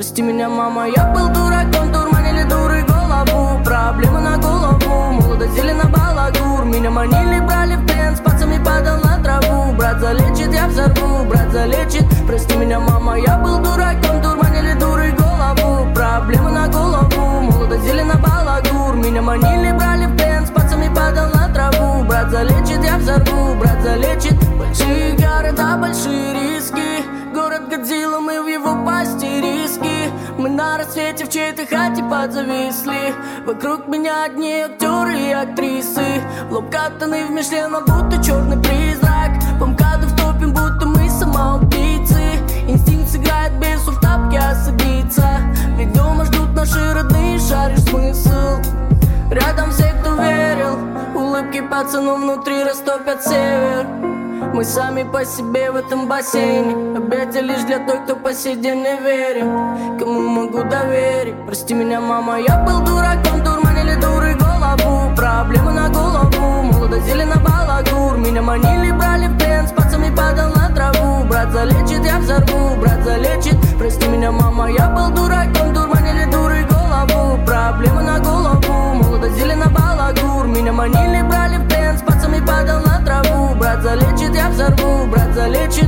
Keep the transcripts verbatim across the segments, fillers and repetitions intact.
Прости меня, мама, я был дураком, дурманили дуры голову. Проблемы на голову, молодость зелена балагур. Меня манили, брали в плен, с пацами падал на траву. Брат залечит, я взорву, брат залечит. Прости меня, мама, я был дураком, дурманили дуры голову. Проблемы на голову, молодость зелена балагур. Меня манили, брали в плен, с пацами падал на траву. Брат залечит, я взорву, брат залечит. Большие города, большие риски. Город Годзилла, мы в его пасти риски. Мы на рассвете в чьей-то хате подзависли. Вокруг меня одни актеры и актрисы. В лоб катаны в Мишлена, будто черный призрак. По МКАДу втопим, будто мы самоубийцы. Инстинкт сыграет без слов, тапки осадиться. Ведь дома ждут наши родные, шаришь смысл. Рядом все, кто верил. Улыбки пацанов внутри растопят север. Мы сами по себе в этом бассейне. Объятия лишь для той, кто по сей день не верит. Кому могу доверить? Прости меня, мама, я был дураком, дурманили дуры голову. Проблемы на голову, молодость зелена балагур. Меня манили, брали в плен, с пацами падал на траву. Брат залечит, я взорву, брат залечит. Прости меня, мама, я был дураком, дурманили дуры голову. Проблемы на голову, молодость зелена балагур. Меня манили, брали в плен, с пацами падал на траву. Брат залечит, я взорву, брат залечит.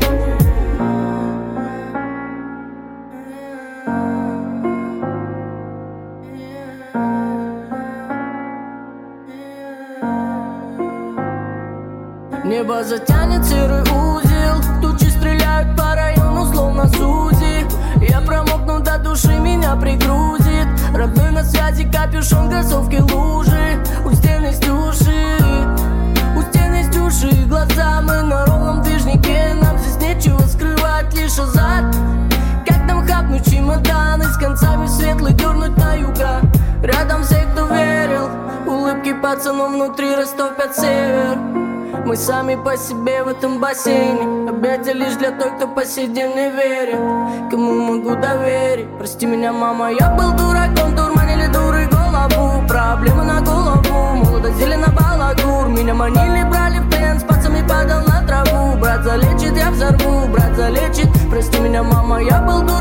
Небо затянет серый узел. Тучи стреляют по району, словно Сузи. Я промокну до души, меня пригрузит. Родной на связи, капюшон, кроссовки, лужи. У стены стюши, у стены стюши. Глаза мы на ровном движнике. Нам здесь нечего скрывать, лишь азарт. Как нам хапнуть чемоданы, с концами светлый дернуть на юга. Рядом все, кто верил. Улыбки пацанов внутри растопят север. Мы сами по себе в этом бассейне. Объятия лишь для той, кто по сей день не верит. Кому могу доверить? Прости меня, мама, я был дураком, дурманили дуры голову. Проблемы на голову, молодость зелена балагур. Меня манили, брали в плен, с пацами падал на траву. Брат залечит, я взорву, брат залечит. Прости меня, мама, я был дураком.